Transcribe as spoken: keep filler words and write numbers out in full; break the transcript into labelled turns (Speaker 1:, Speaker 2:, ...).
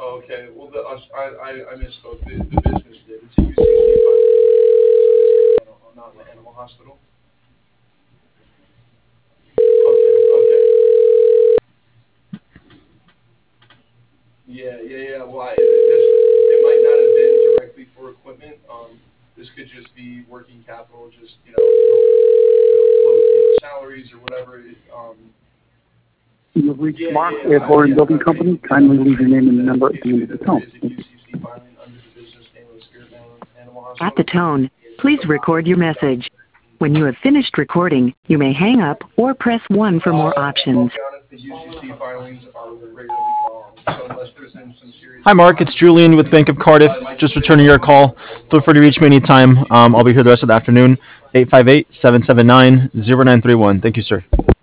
Speaker 1: Oh, okay. Well, the, uh, I, I, I misspoke. The, the business did. It's a U C C filing, not an animal hospital. Okay, okay. Yeah, yeah, yeah. Well, I, this, it might not have been directly for equipment. Um, this could just be working capital, just, you know, you know, float, you know, salaries or whatever. It, um,
Speaker 2: You've reached
Speaker 1: yeah,
Speaker 2: Mark
Speaker 1: yeah,
Speaker 2: at
Speaker 1: yeah. I,
Speaker 2: Horn
Speaker 1: yeah,
Speaker 2: Building
Speaker 1: I, I,
Speaker 2: Company.
Speaker 1: yeah,
Speaker 2: Kindly
Speaker 1: I
Speaker 2: leave your
Speaker 1: agree
Speaker 2: name and
Speaker 1: that
Speaker 2: number at the end
Speaker 1: occasionally
Speaker 2: of the
Speaker 1: that there
Speaker 2: tone.
Speaker 1: is a
Speaker 2: Thank you.
Speaker 1: U C C filing under the business name of Spirit Animal
Speaker 3: At the
Speaker 1: Hospital.
Speaker 3: tone, please record your message. When you have finished recording, you may hang up or press one for more
Speaker 1: Uh, I'll
Speaker 3: options.
Speaker 1: be honest, the U C C filings are rarely long, so unless there's been some serious...
Speaker 4: Hi, Mark. It's Julian with Bank of Cardiff. Just returning your call. Feel free to reach me anytime. Um, I'll be here the rest of the afternoon. eight five eight, seven seven nine, zero nine three one. Thank you, sir.